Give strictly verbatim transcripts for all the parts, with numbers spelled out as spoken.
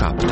șapte.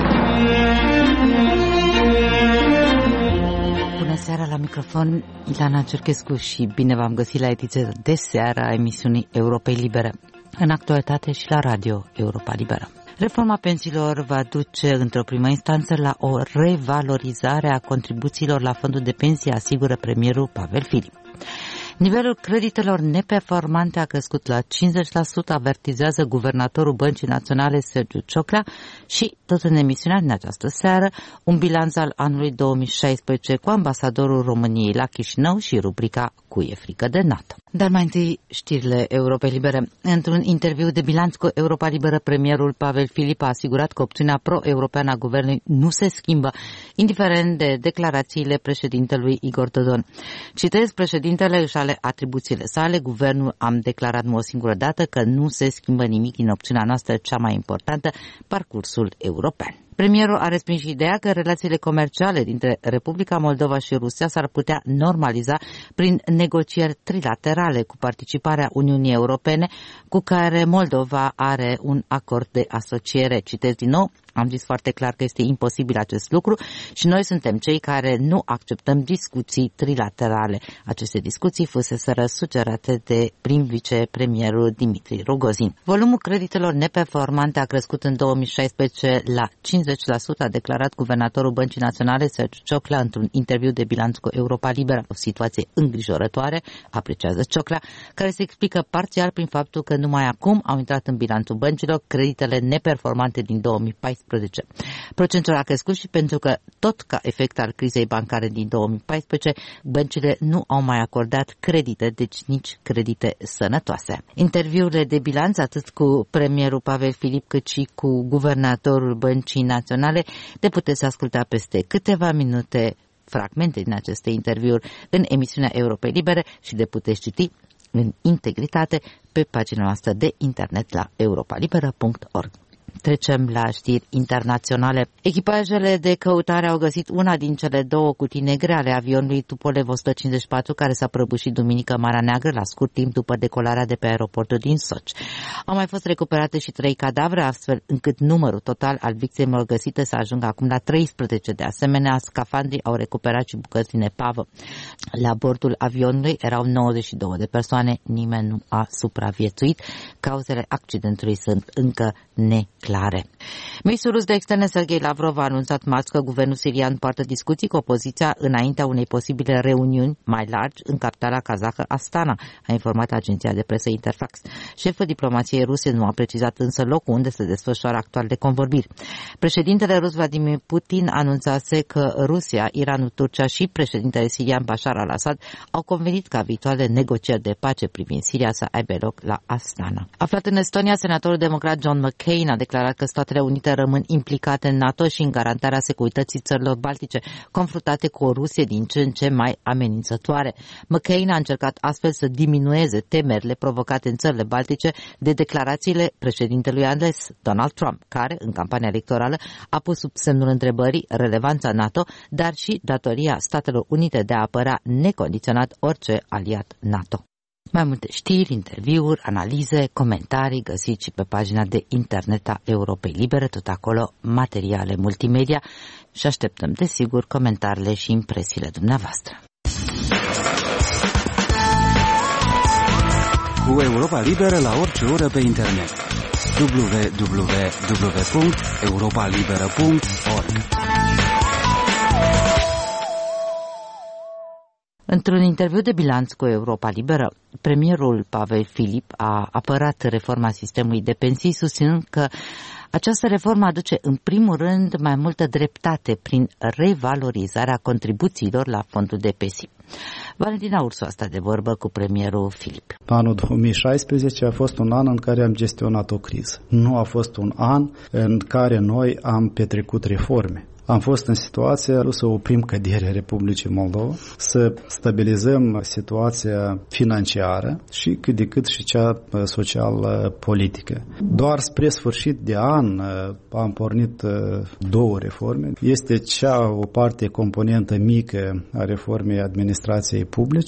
Bună seara, la microfon Ilana Cerchescu și bine v-am găsit la ediția de seară a emisiunii Europei Libere, în actualitate și la Radio Europa Liberă. Reforma pensiilor va duce într-o primă instanță la o revalorizare a contribuțiilor la fondul de pensie, asigură premierul Pavel Filip. Nivelul creditelor neperformante a crescut la cincizeci la sută, avertizează guvernatorul Băncii Naționale Sergiu Cioclea și, tot în emisiunea din această seară, un bilanț al anului două mii șaisprezece cu ambasadorul României la Chișinău și rubrica Cu e frică de NATO. Dar mai întâi știrile Europei Libere. Într-un interviu de bilanț cu Europa Liberă, premierul Pavel Filip a asigurat că opțiunea pro-europeană a guvernului nu se schimbă, indiferent de declarațiile președintelui Igor Dodon. Citez, președintele își ale atribuțiile sale, guvernul am declarat o singură dată că nu se schimbă nimic din opțiunea noastră cea mai importantă, parcursul european. Premierul a respins și ideea că relațiile comerciale dintre Republica Moldova și Rusia s-ar putea normaliza prin negocieri trilaterale cu participarea Uniunii Europene, cu care Moldova are un acord de asociere. Citez din nou, am zis foarte clar că este imposibil acest lucru și noi suntem cei care nu acceptăm discuții trilaterale. Aceste discuții fuseseră sugerate de prim vicepremierul Dimitri Rogozin. Volumul creditelor neperformante a crescut în două mii șaisprezece la cincizeci la sută, a declarat guvernatorul Băncii Naționale Sergiu Cioclea într-un interviu de bilanț cu Europa Liberă. O situație îngrijorătoare, apreciază Cioclea, care se explică parțial prin faptul că numai acum au intrat în bilanțul băncilor creditele neperformante din două mii paisprezece. Procentul a crescut și pentru că, tot ca efect al crizei bancare din două mii paisprezece, băncile nu au mai acordat credite, deci nici credite sănătoase. Interviurile de bilanț, atât cu premierul Pavel Filip cât și cu guvernatorul Băncii Naționale, le puteți asculta peste câteva minute, fragmente din aceste interviuri în emisiunea Europei Libere și le puteți citi în integritate pe pagina noastră de internet la europalibera punct org. Trecem la știri internaționale. Echipajele de căutare au găsit una din cele două cutii negre ale avionului Tupolev o sută cincizeci și patru, care s-a prăbușit duminică în Marea Neagră la scurt timp după decolarea de pe aeroportul din Sochi. Au mai fost recuperate și trei cadavre, astfel încât numărul total al victimelor găsite să ajungă acum la treisprezece. De asemenea, scafandrii au recuperat și bucăți din epavă. La bordul avionului erau nouăzeci și două de persoane, nimeni nu a supraviețuit. Cauzele accidentului sunt încă neclare. Ministrul rus de externe Sergei Lavrov a anunțat marți că guvernul sirian poartă discuții cu opoziția înaintea unei posibile reuniuni mai largi în capitala kazahă Astana, a informat agenția de presă Interfax. Șeful diplomației ruse nu a precizat însă locul unde se desfășoară actualele convorbiri. Președintele rus Vladimir Putin anunțase că Rusia, Iranul, Turcia și președintele sirian Bashar al-Assad au convenit ca viitoarele negocieri de pace privind Siria să aibă loc la Astana. Aflat în Estonia, senatorul democrat John McCain a declarat că Statele Unite rămân implicate în NATO și în garantarea securității țărilor baltice, confruntate cu o Rusie din ce în ce mai amenințătoare. McCain a încercat astfel să diminueze temerile provocate în țările baltice de declarațiile președintelui ales, Donald Trump, care, în campania electorală, a pus sub semnul întrebării relevanța NATO, dar și datoria Statelor Unite de a apăra necondiționat orice aliat NATO. Mai multe știri, interviuri, analize, comentarii găsiți și pe pagina de internet a Europei Libere, tot acolo materiale multimedia și așteptăm desigur comentariile și impresiile dumneavoastră. Cu Europa Liberă la orice oră pe internet. w w w punct europa liberă punct org. Într-un interviu de bilanț cu Europa Liberă, premierul Pavel Filip a apărat reforma sistemului de pensii, susținând că această reformă aduce în primul rând mai multă dreptate prin revalorizarea contribuțiilor la fondul de pensii. Valentina Ursu a stat de vorbă cu premierul Filip. Anul două mii șaisprezece a fost un an în care am gestionat o criză. Nu a fost un an în care noi am petrecut reforme. Am fost în situația să oprim căderea Republicii Moldova, să stabilizăm situația financiară și cât de cât și cea social-politică. Doar spre sfârșit de an am pornit două reforme. Este cea o parte componentă mică a reformei administrației publice,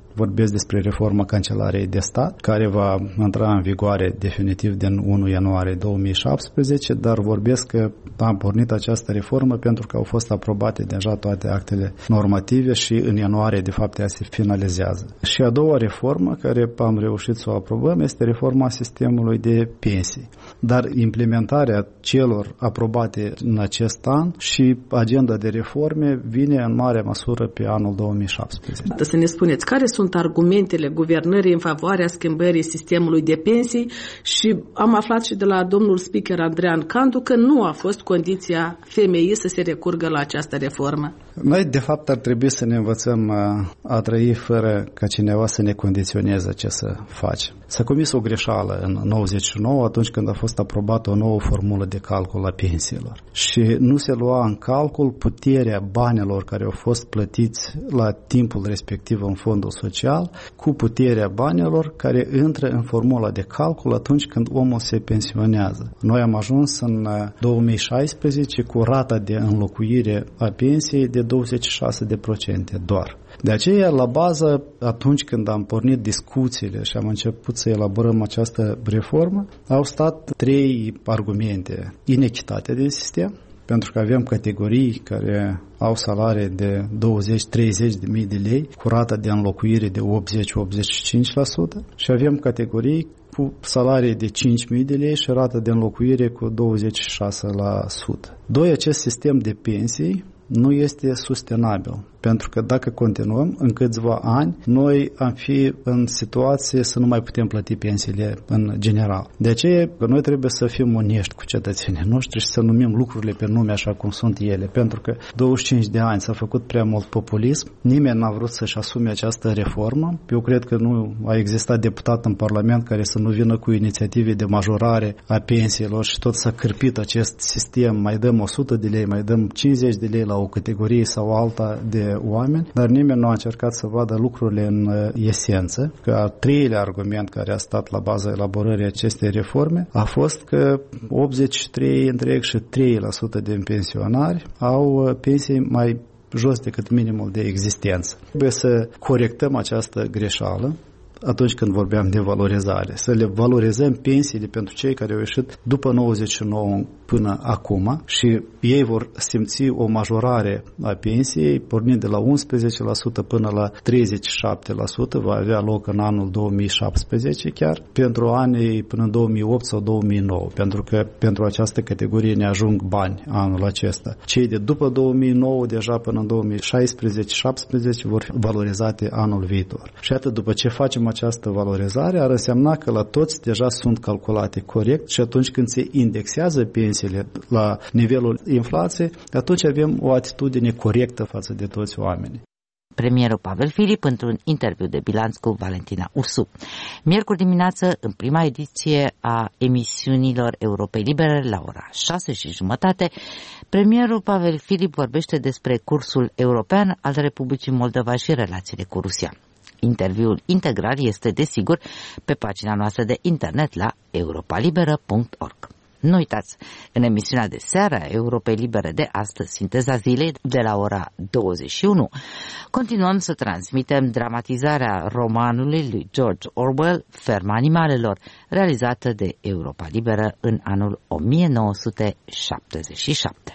Vorbesc despre reforma Cancelariei de Stat, care va intra în vigoare definitiv din întâi ianuarie două mii șaptesprezece, dar vorbesc că am pornit această reformă pentru că au fost aprobate deja toate actele normative și în ianuarie, de fapt, ea se finalizează. Și a doua reformă, care am reușit să o aprobăm, este reforma sistemului de pensii. Dar implementarea celor aprobate în acest an și agenda de reforme vine în mare măsură pe anul două mii șaptesprezece. Să ne spuneți, care sunt argumentele guvernării în favoarea schimbării sistemului de pensii? Și am aflat și de la domnul speaker Andrean Candu că nu a fost condiția femeii să se recurgă la această reformă. Noi, de fapt, ar trebui să ne învățăm a trăi fără ca cineva să ne condiționeze ce să facem. S-a comis o greșeală în nouăzeci și nouă atunci când a fost aprobată o nouă formulă de calcul a pensiilor. Și nu se lua în calcul puterea banilor care au fost plătiți la timpul respectiv în fondul social cu puterea banilor care intră în formula de calcul atunci când omul se pensionează. Noi am ajuns în două mii șaisprezece cu rata de înlocuire a pensiei de douăzeci și șase de procente doar. De aceea, la bază, atunci când am pornit discuțiile și am început să elaborăm această reformă, au stat trei argumente. Inechitatea din sistem, pentru că avem categorii care au salarii de douăzeci treizeci de mii de lei cu rata de înlocuire de optzeci optzeci și cinci la sută și avem categorii cu salarii de cinci mii de lei și rata de înlocuire cu douăzeci și șase la sută. Doi, acest sistem de pensii nu este sustenabil, pentru că dacă continuăm, în câțiva ani, noi am fi în situație să nu mai putem plăti pensiile în general. De aceea, noi trebuie să fim onești cu cetățenii noștri și să numim lucrurile pe nume așa cum sunt ele, pentru că douăzeci și cinci de ani s-a făcut prea mult populism, nimeni n-a vrut să-și asume această reformă. Eu cred că nu a existat deputat în Parlament care să nu vină cu inițiative de majorare a pensiilor și tot s-a cârpit acest sistem, mai dăm o sută de lei, mai dăm cincizeci de lei la o categorie sau alta de oameni, dar nimeni nu a încercat să vadă lucrurile în esență. Că al treilea argument care a stat la baza elaborării acestei reforme a fost că optzeci și trei virgulă trei la sută din pensionari au pensii mai jos decât minimul de existență. Trebuie să corectăm această greșeală atunci când vorbeam de valorizare, să le valorizăm pensiile pentru cei care au ieșit după nouăzeci și nouă până acum și ei vor simți o majorare a pensiei pornind de la unsprezece la sută până la treizeci și șapte la sută, va avea loc în anul două mii șaptesprezece chiar, pentru anii până în două mii opt sau două mii nouă, pentru că pentru această categorie ne ajung bani anul acesta. Cei de după două mii nouă deja până în două mii șaisprezece șaptesprezece vor fi valorizate anul viitor. Și atât după ce facem această valorizare, ar însemna că la toți deja sunt calculate corect și atunci când se indexează pensiile la nivelul inflației, atunci avem o atitudine corectă față de toți oamenii. Premierul Pavel Filip într-un interviu de bilanț cu Valentina Ursu. Miercuri dimineață, în prima ediție a emisiunilor Europei Libere, la ora șase și jumătate, premierul Pavel Filip vorbește despre cursul european al Republicii Moldova și relațiile cu Rusia. Interviul integral este, desigur, pe pagina noastră de internet la europa liberă punct org. Nu uitați, în emisiunea de seară a Europei Libere de astăzi, Sinteza Zilei, de la ora douăzeci și unu, continuăm să transmitem dramatizarea romanului lui George Orwell, Ferma animalelor, realizată de Europa Liberă în anul o mie nouă sute șaptezeci și șapte.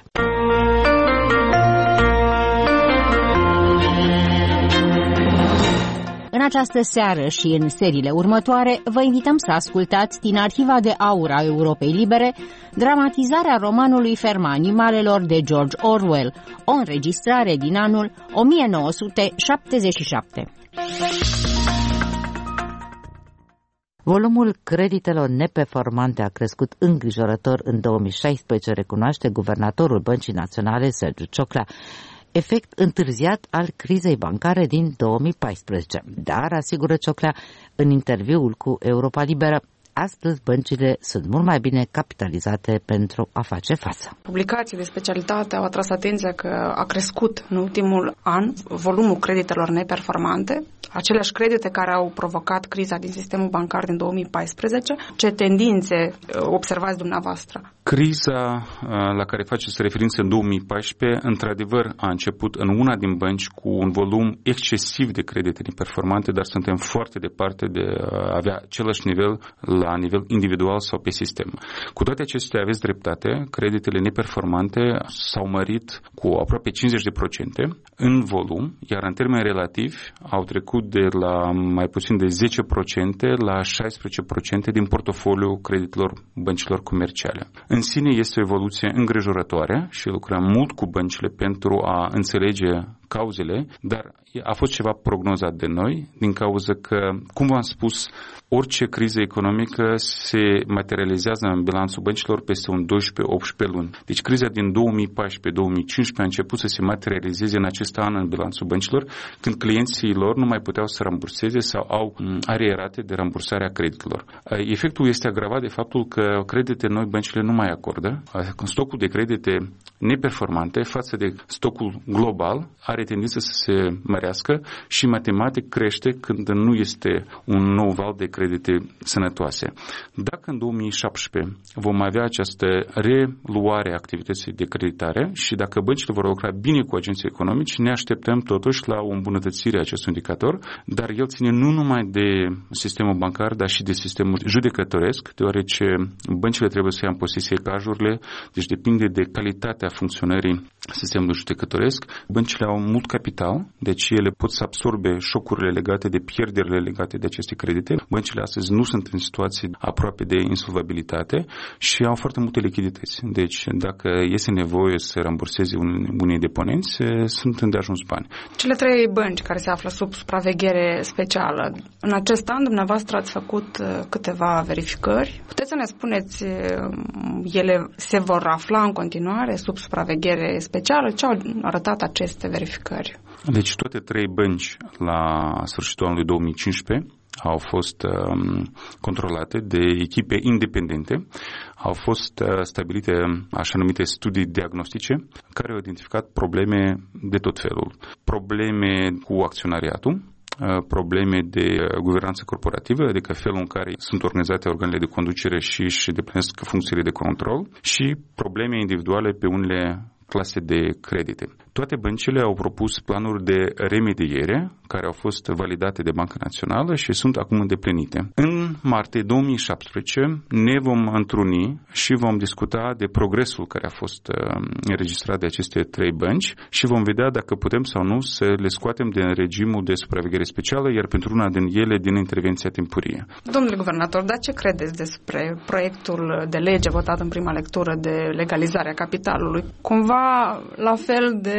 În această seară și în seriile următoare vă invităm să ascultați din Arhiva de Aur a Europei Libere dramatizarea romanului Ferma animalelor de George Orwell, o înregistrare din anul o mie nouă sute șaptezeci și șapte. Volumul creditelor neperformante a crescut îngrijorător în două mii șaisprezece, recunoaște guvernatorul Băncii Naționale Sergiu Cioclea, efect întârziat al crizei bancare din două mii paisprezece. Dar, asigură Cioclea în interviul cu Europa Liberă, astăzi băncile sunt mult mai bine capitalizate pentru a face față. Publicații de specialitate au atras atenția că a crescut în ultimul an volumul creditelor neperformante, aceleași credite care au provocat criza din sistemul bancar din două mii paisprezece. Ce tendințe observați dumneavoastră? Criza la care faceți referință în două mii paisprezece, într-adevăr, a început în una din bănci cu un volum excesiv de credite neperformante, dar suntem foarte departe de a avea același nivel la nivel individual sau pe sistem. Cu toate acestea, aveți dreptate, creditele neperformante s-au mărit cu aproape cincizeci la sută în volum, iar în termeni relativi au trecut de la mai puțin de zece la sută la șaisprezece la sută din portofoliul creditelor băncilor comerciale. În sine este o evoluție îngrijorătoare și lucrăm mult cu băncile pentru a înțelege cauzele, dar a fost ceva prognozat de noi din cauza că, cum v-am spus, orice criză economică se materializează în bilanțul băncilor peste un doisprezece optsprezece luni. Deci criza din două mii paisprezece două mii cincisprezece a început să se materializeze în acest an în bilanțul băncilor, când clienții lor nu mai puteau să ramburseze sau au arierate de rambursarea creditelor. Efectul este agravat de faptul că credite noi băncile nu mai acordă. Stocul de credite neperformante față de stocul global are tendință să se mărească și matematic crește când nu este un nou val de credite sănătoase. Dacă în două mii șaptesprezece vom avea această reluare a activității de creditare și dacă băncile vor lucra bine cu agenții economici, ne așteptăm totuși la o îmbunătățire a acestui indicator, dar el ține nu numai de sistemul bancar, dar și de sistemul judecătoresc, deoarece băncile trebuie să ia în posesie cajurile, deci depinde de calitatea funcționării sistemului judecătoresc. Băncile au mult capital, deci ele pot să absorbe șocurile legate de pierderile legate de aceste credite. Băncile astăzi nu sunt în situații aproape de insolvabilitate și au foarte multe lichidități. Deci dacă este nevoie să ramburseze unii deponenți, sunt îndeajuns bani. Cele trei bănci care se află sub supraveghere specială, în acest an dumneavoastră ați făcut câteva verificări. Puteți să ne spuneți, ele se vor afla în continuare sub supraveghere specială? Ce au arătat aceste verificări? Deci toate trei bănci la sfârșitul anului două mii cincisprezece au fost um, controlate de echipe independente, au fost uh, stabilite așa numite studii diagnostice care au identificat probleme de tot felul. Probleme cu acționariatul, probleme de guvernanță corporativă, adică felul în care sunt organizate organele de conducere și își deplinesc funcțiile de control și probleme individuale pe unele clase de credite. Toate băncile au propus planuri de remediere care au fost validate de Banca Națională și sunt acum îndeplinite. În martie două mii șaptesprezece ne vom întruni și vom discuta de progresul care a fost înregistrat de aceste trei bănci și vom vedea dacă putem sau nu să le scoatem din regimul de supraveghere specială, iar pentru una din ele din intervenția timpurie. Domnule guvernator, dar ce credeți despre proiectul de lege votat în prima lectură de legalizare a capitalului? Cumva la fel de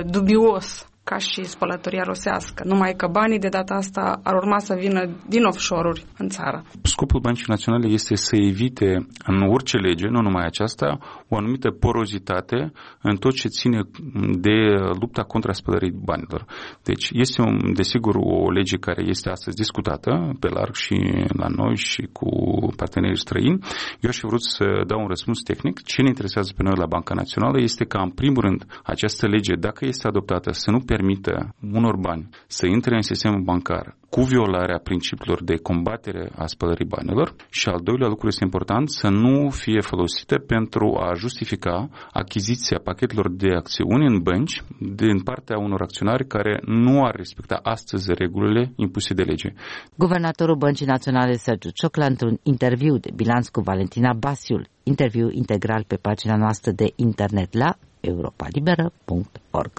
dubios ca și spălătoria rusească, numai că banii de data asta ar urma să vină din offshore-uri în țară. Scopul Băncii Naționale este să evite în orice lege, nu numai aceasta, o anumită porozitate în tot ce ține de lupta contra spălării banilor. Deci este, un, desigur, o lege care este astăzi discutată pe larg și la noi și cu partenerii străini. Eu aș fi vrut să dau un răspuns tehnic. Ce ne interesează pe noi la Banca Națională este ca, în primul rând, această lege, dacă este adoptată, să nu permită unor bani să intre în sistemul bancar cu violarea principiilor de combatere a spălării banilor și, al doilea lucru este important, să nu fie folosite pentru a justifica achiziția pachetelor de acțiuni în bănci din partea unor acționari care nu ar respecta astăzi regulile impuse de lege. Guvernatorul Băncii Naționale Sergiu Ciocla, într-un interviu de bilanț cu Valentina Basiul, interviu integral pe pagina noastră de internet la europa liberă punct org.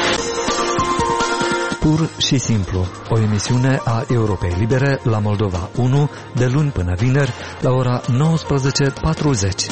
Pur și simplu, o emisiune a Europei Libere la Moldova unu, de luni până vineri, la ora nouăsprezece patruzeci.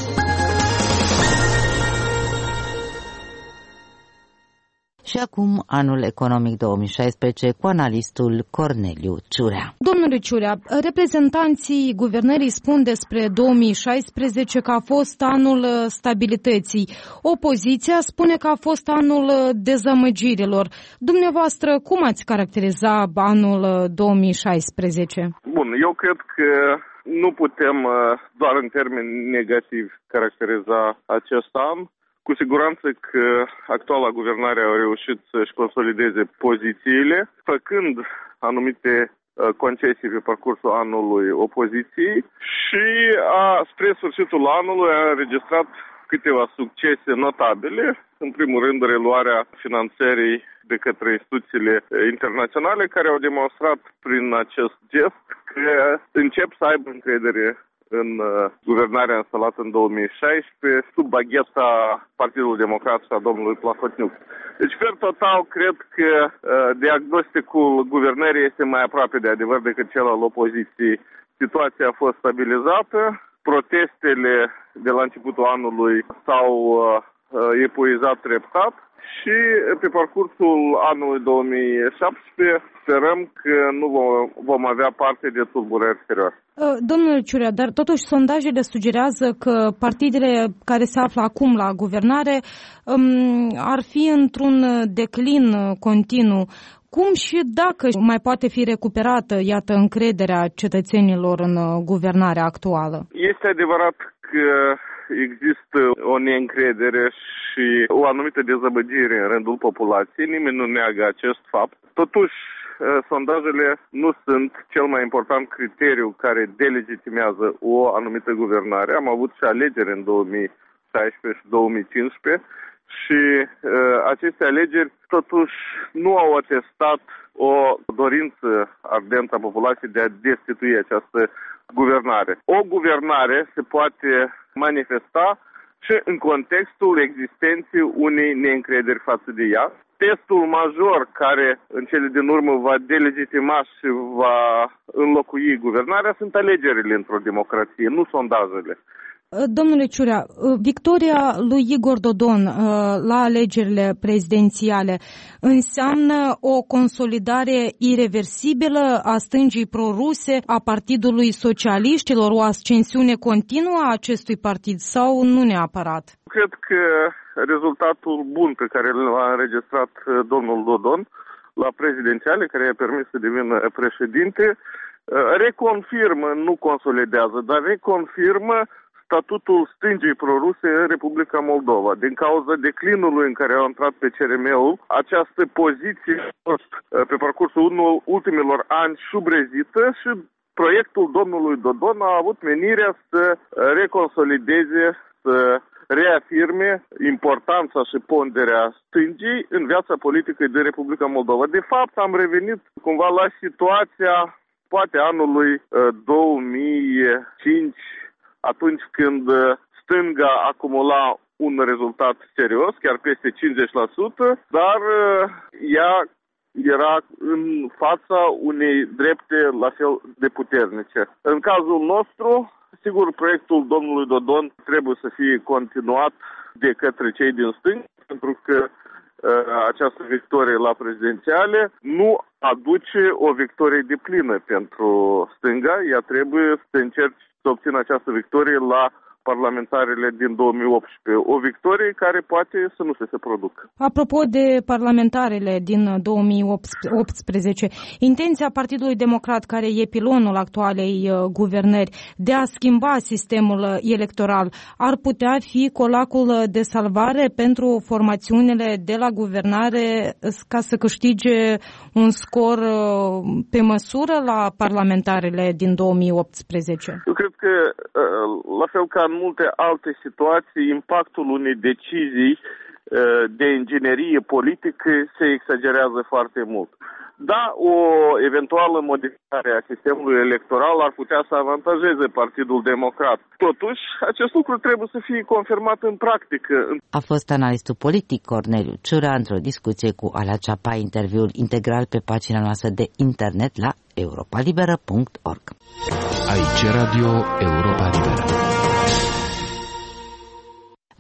Și acum anul economic două mii șaisprezece cu analistul Corneliu Ciurea. Domnule Ciurea, reprezentanții guvernării spun despre două mii șaisprezece că a fost anul stabilității. Opoziția spune că a fost anul dezamăgirilor. Dumneavoastră, cum ați caracteriza anul două mii șaisprezece? Bun, eu cred că nu putem doar în termeni negativi caracteriza acest an. Cu siguranță că actuala guvernare a reușit să-și consolideze pozițiile, făcând anumite concesii pe parcursul anului opoziției și a, spre sfârșitul anului a înregistrat câteva succese notabile. În primul rând, reluarea finanțării de către instituțiile internaționale, care au demonstrat prin acest gest că încep să aibă încredere în uh, guvernarea instalată în două mii șaisprezece, sub bagheta Partidului Democrat și a domnului Plahotniuc. Deci, per total, cred că uh, diagnosticul guvernării este mai aproape de adevăr decât cel al opoziției. Situația a fost stabilizată, protestele de la începutul anului s-au uh, epuizat treptat și pe parcursul anului două mii șaptesprezece sperăm că nu vom avea parte de tulburări serioase. Domnule Ciurea, dar totuși sondajele sugerează că partidele care se află acum la guvernare um, ar fi într-un declin continuu. Cum și dacă mai poate fi recuperată, iată, încrederea cetățenilor în guvernarea actuală? Este adevărat că există o neîncredere și o anumită dezamăgire în rândul populației. Nimeni nu neagă acest fapt. Totuși, sondajele nu sunt cel mai important criteriu care delegitimează o anumită guvernare. Am avut și alegeri în două mii șaisprezece și două mii cincisprezece și uh, aceste alegeri totuși nu au atestat o dorință ardentă a populației de a destitui această guvernare. O guvernare se poate manifesta și în contextul existenței unei neîncrederi față de ea. Testul major care în cele din urmă va delegitima și va înlocui guvernarea sunt alegerile într-o democrație, nu sondajele. Domnule Ciurea, victoria lui Igor Dodon la alegerile prezidențiale înseamnă o consolidare ireversibilă a stângii proruse, a Partidului Socialiștilor, o ascensiune continuă a acestui partid sau nu neapărat? Cred că rezultatul bun pe care l-a înregistrat domnul Dodon la prezidențiale, care i-a permis să devină președinte, reconfirmă, nu consolidează, dar reconfirmă statutul stângii proruse în Republica Moldova. Din cauza declinului în care a intrat pe C R M-ul, această poziție a fost pe parcursul ultimilor ani șubrezită și proiectul domnului Dodon a avut menirea să reconsolideze, să reafirme importanța și ponderea stângii în viața politică din Republica Moldova. De fapt, am revenit cumva la situația poate anului două mii cinci, atunci când stânga acumula un rezultat serios, chiar peste cincizeci la sută, dar ea era în fața unei drepte la fel de puternice. În cazul nostru, sigur, proiectul domnului Dodon trebuie să fie continuat de către cei din stânga, pentru că această victorie la prezidențiale nu aduce o victorie deplină pentru stânga. Ea trebuie să încerci să obțină această victorie la parlamentarele din două mii optsprezece. O victorie care poate să nu se, se producă. Apropo de parlamentarele din două mii optsprezece, intenția Partidului Democrat, care e pilonul actualei guvernări, de a schimba sistemul electoral, ar putea fi colacul de salvare pentru formațiunile de la guvernare ca să câștige un scor pe măsură la parlamentarele din două mii optsprezece? Eu cred că, la fel ca în multe alte situații, impactul unei decizii de inginerie politică se exagerează foarte mult. Da, o eventuală modificare a sistemului electoral ar putea să avantajeze Partidul Democrat. Totuși, acest lucru trebuie să fie confirmat în practică. A fost analistul politic Corneliu Ciurea într-o discuție cu Alea Ceapa, interviul integral pe pagina noastră de internet la europa liberă punct org. Aici Radio Europa Liberă.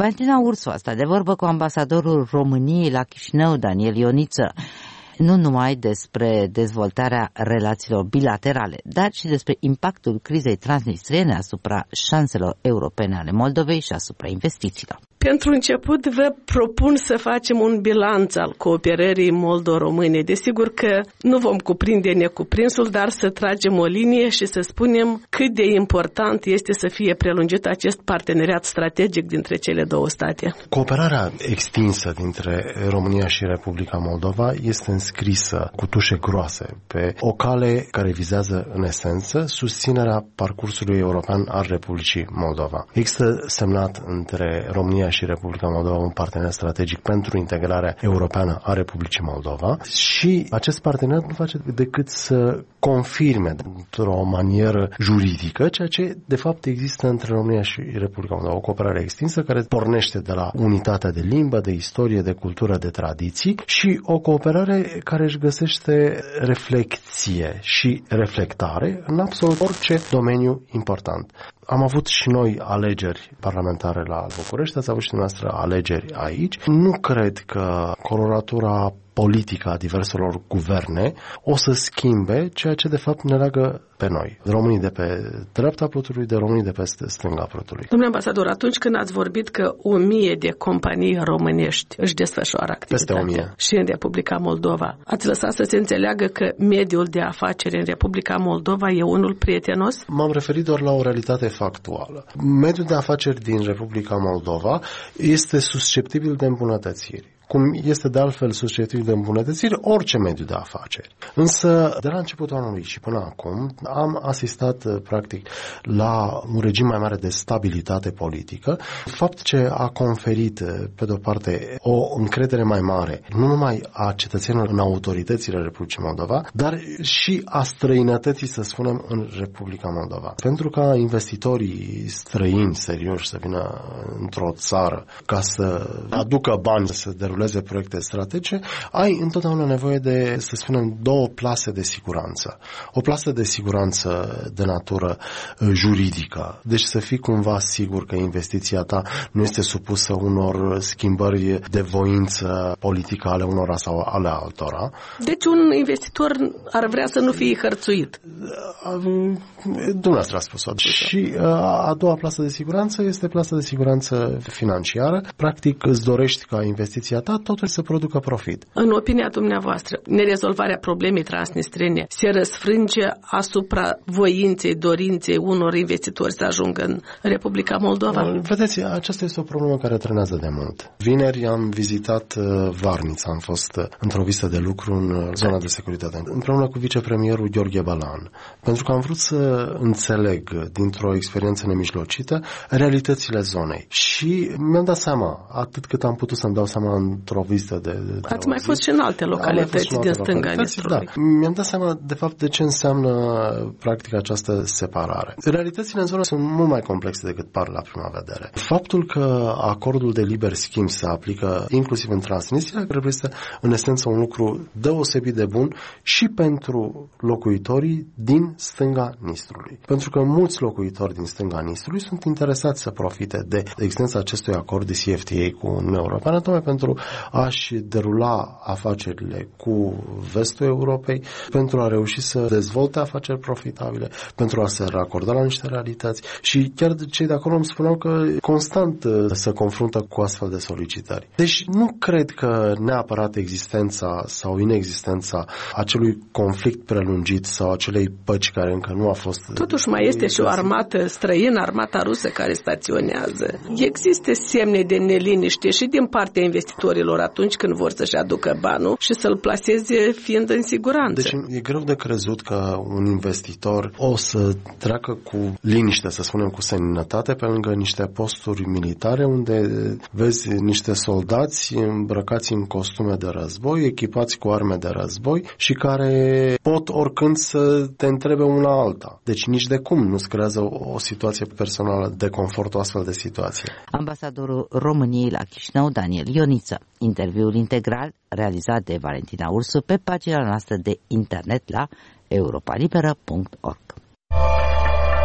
Valentina Ursu a stat de vorbă cu ambasadorul României la Chișinău, Daniel Ioniță, nu numai despre dezvoltarea relațiilor bilaterale, dar și despre impactul crizei transnistriene asupra șanselor europene ale Moldovei și asupra investițiilor. Pentru început vă propun să facem un bilanț al cooperării moldo-române. Desigur că nu vom cuprinde necuprinsul, dar să tragem o linie și să spunem cât de important este să fie prelungit acest parteneriat strategic dintre cele două state. Cooperarea extinsă dintre România și Republica Moldova este înscrisă cu tușe groase pe o cale care vizează în esență susținerea parcursului european al Republicii Moldova. Există semnat între România și Republica Moldova un partener strategic pentru integrarea europeană a Republicii Moldova și acest partener nu face decât să confirme într-o manieră juridică ceea ce de fapt există între România și Republica Moldova, o cooperare extinsă care pornește de la unitatea de limbă, de istorie, de cultură, de tradiții și o cooperare care își găsește reflecție și reflectare în absolut orice domeniu important. Am avut și noi alegeri parlamentare la București, ați avut și dumneavoastră alegeri aici. Nu cred că coloratura politică a diverselor guverne o să schimbe ceea ce de fapt ne leagă pe noi, românii de pe dreapta prutului, de românii de pe stânga prutului. Domnule ambasador, atunci când ați vorbit că o mie de companii românești își desfășoară activitatea și în Republica Moldova, ați lăsat să se înțeleagă că mediul de afaceri în Republica Moldova e unul prietenos? M-am referit doar la o realitate factuală. Mediul de afaceri din Republica Moldova este susceptibil de îmbunătățiri, cum este de altfel susceptibil de îmbunătățiri orice mediu de afaceri. Însă, de la începutul anului și până acum, am asistat practic la un regim mai mare de stabilitate politică, fapt ce a conferit, pe de-o parte, o încredere mai mare, nu numai a cetățenilor în autoritățile Republicii Moldova, dar și a străinătății, să spunem, în Republica Moldova. Pentru ca investitorii străini serioși să vină într-o țară ca să aducă bani, să deruleze proiecte strategice, ai întotdeauna nevoie de, să spunem, două plase de siguranță. O plasă de siguranță de natură juridică, deci să fii cumva sigur că investiția ta nu este supusă unor schimbări de voință politică ale unora sau ale altora. Deci un investitor ar vrea să nu fie hărțuit. Dumneavoastră a spus-o. Și a doua plasă de siguranță este plasa de siguranță financiară. Practic îți dorești ca investiția ta totul să producă profit. În opinia dumneavoastră, nerezolvarea problemei transnistrene se răsfrânge asupra voinței, dorinței unor investitori să ajungă în Republica Moldova? Vedeți, aceasta este o problemă care trenează de mult. Vineri am vizitat Varnița, am fost într-o vizită de lucru în zona de securitate, împreună cu vicepremierul Gheorghe Balan, pentru că am vrut să înțeleg dintr-o experiență nemijlocită realitățile zonei. Și mi-am dat seama, atât cât am putut să-mi dau seama într-o vizită de... de Ați mai fost și în alte localități din stânga Nistrului. Da. Mi-am dat seama, de fapt, de ce înseamnă practic această separare. Realitățile în zonă sunt mult mai complexe decât par la prima vedere. Faptul că acordul de liber schimb se aplică inclusiv în Transnistria reprezintă în esență un lucru deosebit de bun și pentru locuitorii din stânga Nistrului. Pentru că mulți locuitori din stânga Nistrului sunt interesați să profite de existența acestui acord de C F T A cu Uniunea Europeană, tocmai pentru a-și derula afacerile cu vestul Europei, pentru a reuși să dezvolte afaceri profitabile, pentru a se racorda la niște realități. Și chiar cei de acolo îmi spuneau că constant se confruntă cu astfel de solicitări. Deci nu cred că neapărat existența sau inexistența acelui conflict prelungit sau acelei păci care încă nu a fost... Totuși mai este și o armată străină, armata rusă care staționează. Există semne de neliniște și din partea investitorilor atunci când vor să-și aducă banul și să-l plaseze fiind în siguranță. Deci e greu de crezut că un investitor o să treacă cu liniște, să spunem, cu seninătate pe lângă niște posturi militare unde vezi niște soldați îmbrăcați în costume de război, echipați cu arme de război și care pot oricând să te întrebe una alta. Deci nici de cum nu-ți creează o, o situație personală de confort, o astfel de situație. Ambasadorul României la Chișinău, Daniel Ioniță. Interviul integral realizat de Valentina Ursu pe pagina noastră de internet la europa liberă punct org.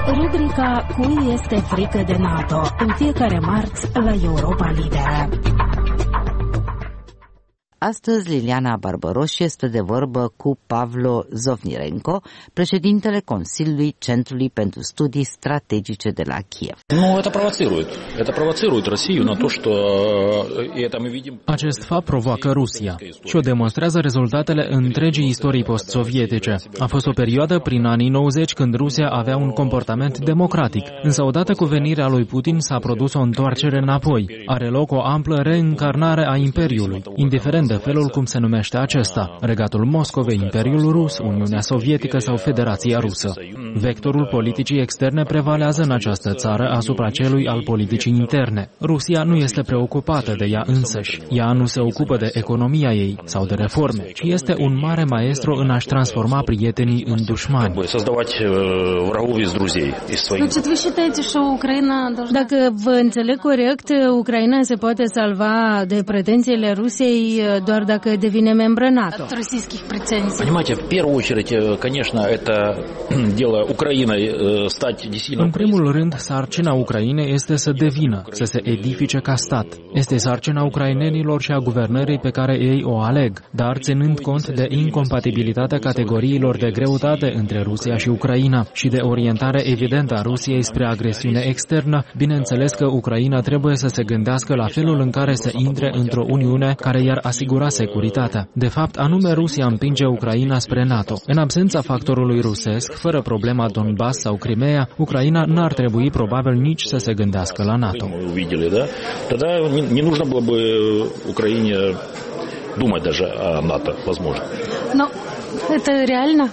Rubrica Cui este frică de NATO, în fiecare marți la Europa Liberă. Astăzi, Liliana Barbaroș este de vorbă cu Pavlo Zovnirenko, președintele Consiliului Centrului pentru Studii Strategice de la Kiev. Nu, это провоцирует. Это провоцирует Россию на то, что это мы видим. Acest fapt provoacă Rusia și o demonstrează rezultatele întregii istorii post-sovietice. A fost o perioadă prin anii nouăzeci când Rusia avea un comportament democratic, însă odată cu venirea lui Putin s-a produs o întoarcere înapoi. Are loc o amplă reîncarnare a Imperiului, indiferent de felul cum se numește acesta, Regatul Moscovei, Imperiul Rus, Uniunea Sovietică sau Federația Rusă. Vectorul politicii externe prevalează în această țară asupra celui al politicii interne. Rusia nu este preocupată de ea însăși. Ea nu se ocupă de economia ei sau de reforme, ci este un mare maestru în a-și transforma prietenii în dușmani. Dacă vă înțeleg corect, Ucraina se poate salva de pretențiile Rusiei doar dacă devine membră NATO. Понимаете, в первую очередь, конечно, это дело Украины стать действительно. În primul rând, sarcina Ucrainei este să devină, să se edifice ca stat. Este sarcina ucrainenilor și a guvernării pe care ei o aleg, dar ținând cont de incompatibilitatea categoriilor de greutate între Rusia și Ucraina și de orientare evidentă a Rusiei spre agresiune externă, bineînțeles că Ucraina trebuie să se gândească la felul în care să intre într-o uniune care i-ar asigura securitatea. De fapt, anume Rusia împinge Ucraina spre NATO. În absența factorului rusesc, fără problema Donbass sau Crimea, Ucraina n-ar trebui probabil nici să se gândească la NATO. Тогда не нужно было бы Украине думать даже о НАТО, возможно. Но это реально?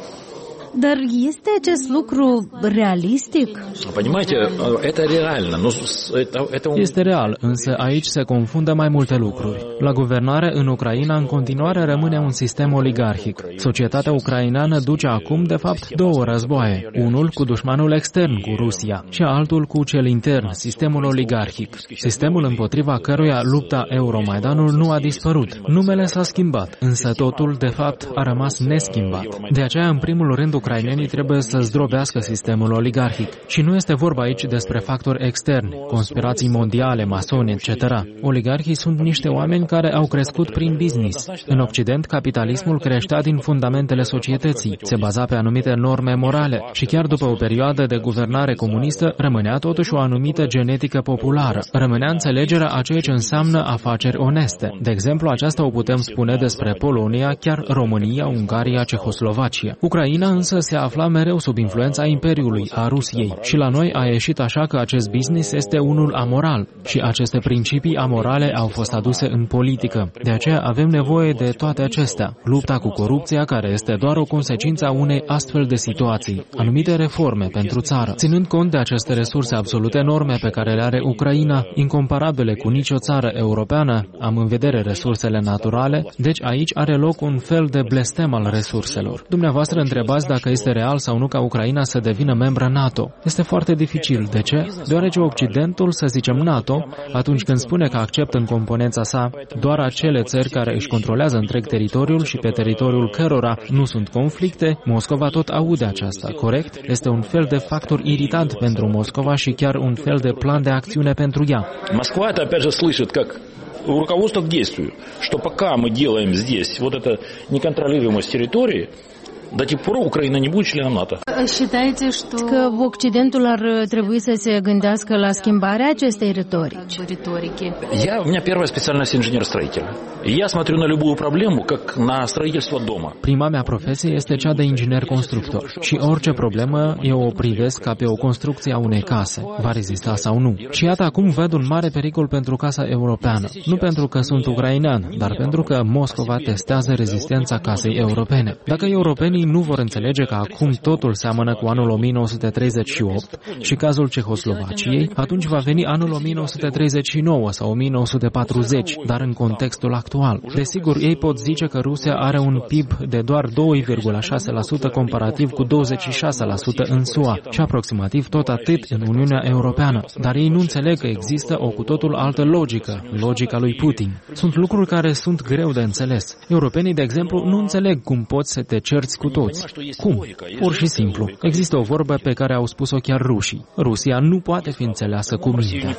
Dar este acest lucru realistic? Понимаете, это реально, но это, это... Este real, însă aici se confundă mai multe lucruri. La guvernare în Ucraina în continuare rămâne un sistem oligarhic. Societatea ucraineană duce acum, de fapt, două războaie. Unul cu dușmanul extern, cu Rusia, și altul cu cel intern, sistemul oligarhic. Sistemul împotriva căruia lupta Euromaidanul nu a dispărut. Numele s-a schimbat, însă totul, de fapt, a rămas neschimbat. De aceea, în primul rând, ucrainenii trebuie să zdrobească sistemul oligarhic. Și nu este vorba aici despre factori externi, conspirații mondiale, masoni, et cetera. Oligarhii sunt niște oameni care au crescut prin business. În Occident, capitalismul creștea din fundamentele societății, se baza pe anumite norme morale și chiar după o perioadă de guvernare comunistă rămânea totuși o anumită genetică populară. Rămânea înțelegerea a ceea ce înseamnă afaceri oneste. De exemplu, aceasta o putem spune despre Polonia, chiar România, Ungaria, Cehoslovacia. Ucraina însă se afla mereu sub influența Imperiului, a Rusiei. Și la noi a ieșit așa că acest business este unul amoral. Și aceste principii amorale au fost aduse în politică. De aceea avem nevoie de toate acestea. Lupta cu corupția, care este doar o consecință a unei astfel de situații. Anumite reforme pentru țară. Ținând cont de aceste resurse absolut enorme pe care le are Ucraina, incomparabile cu nicio țară europeană, am în vedere resursele naturale, deci aici are loc un fel de blestem al resurselor. Dumneavoastră întrebați dacă este real sau nu ca Ucraina să devină membră NATO. Este foarte dificil. De ce? Deoarece Occidentul, să zicem NATO, atunci când spune că acceptă în componența sa doar acele țări care își controlează întreg teritoriul și pe teritoriul cărora nu sunt conflicte, Moscova tot aude aceasta, corect? Este un fel de factor iritant pentru Moscova și chiar un fel de plan de acțiune pentru ea. Moscova, это опять же слышит, как руководство к действию, что пока мы делаем здесь вот это неконтролируемость территории, до тех пор Украина не будет членом НАТО. Că Occidentul ar trebui să se gândească la schimbarea acestei retorici. Я, у меня первая специальность инженер-строитель. Я смотрю на любую проблему, как на строительство дома. Prima mea profesie este cea de inginer-constructor și orice problemă eu o privesc ca pe o construcție a unei case. Va rezista sau nu? Și iată acum văd un mare pericol pentru casa europeană. Nu pentru că sunt ucrainean, dar pentru că Moscova testează rezistența casei europene. Dacă europenii nu vor înțelege că acum totul seamănă cu anul o mie nouă sute treizeci și opt și cazul Cehoslovaciei, atunci va veni anul o mie nouă sute treizeci și nouă sau o mie nouă sute patruzeci, dar în contextul actual. Desigur, ei pot zice că Rusia are un P I B de doar doi virgulă șase la sută comparativ cu douăzeci și șase la sută în S U A și aproximativ tot atât în Uniunea Europeană, dar ei nu înțeleg că există o cu totul altă logică, logica lui Putin. Sunt lucruri care sunt greu de înțeles. Europenii, de exemplu, nu înțeleg cum poți să te cerți cu toți. Cum? Pur și simplu. Există o vorbă pe care au spus-o chiar rușii. Rusia nu poate fi înțeleasă cu mintea.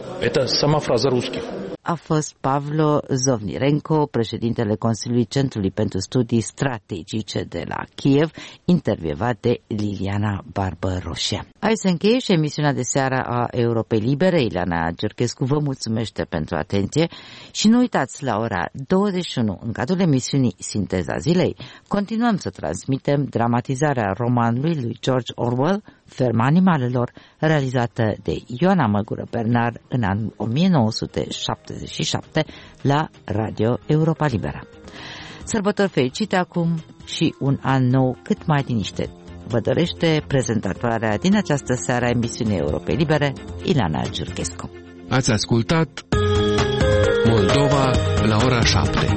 A fost Pavlo Zovnirenko, președintele Consiliului Centrului pentru Studii Strategice de la Kiev, intervievat de Liliana Barbăroșea. Aici se încheie și emisiunea de seară a Europei Libere. Ileana Giurchescu vă mulțumește pentru atenție și nu uitați, la ora douăzeci și unu, în cadrul emisiunii Sinteza Zilei, continuăm să transmitem dramatizarea romanului lui George Orwell, Ferma animalelor, realizată de Ioana Măgură Bernard în anul o mie nouă sute șaptezeci și șapte la Radio Europa Liberă. Sărbători fericite acum și un an nou cât mai liniștit. Vă dorește prezentatoarea din această seară a emisiunii Europei Libere, Ileana Giurchescu. Ați ascultat Moldova la ora șapte.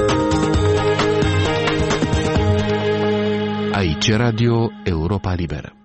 Aici Radio Europa Liberă.